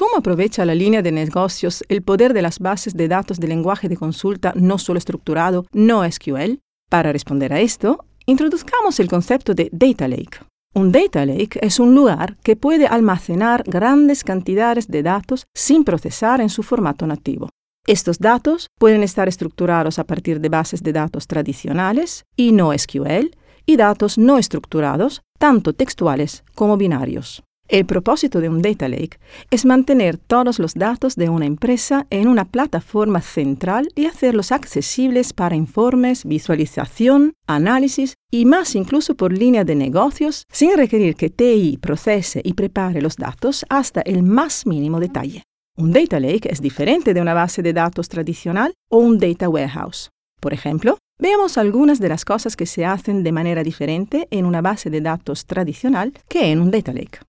¿Cómo aprovecha la línea de negocios el poder de las bases de datos de lenguaje de consulta no solo estructurado, no SQL? Para responder a esto, introduzcamos el concepto de Data Lake. Un Data Lake es un lugar que puede almacenar grandes cantidades de datos sin procesar en su formato nativo. Estos datos pueden estar estructurados a partir de bases de datos tradicionales y no SQL, y datos no estructurados, tanto textuales como binarios. El propósito de un Data Lake es mantener todos los datos de una empresa en una plataforma central y hacerlos accesibles para informes, visualización, análisis y más incluso por línea de negocios, sin requerir que TI procese y prepare los datos hasta el más mínimo detalle. Un Data Lake es diferente de una base de datos tradicional o un Data Warehouse. Por ejemplo, veamos algunas de las cosas que se hacen de manera diferente en una base de datos tradicional que en un Data Lake.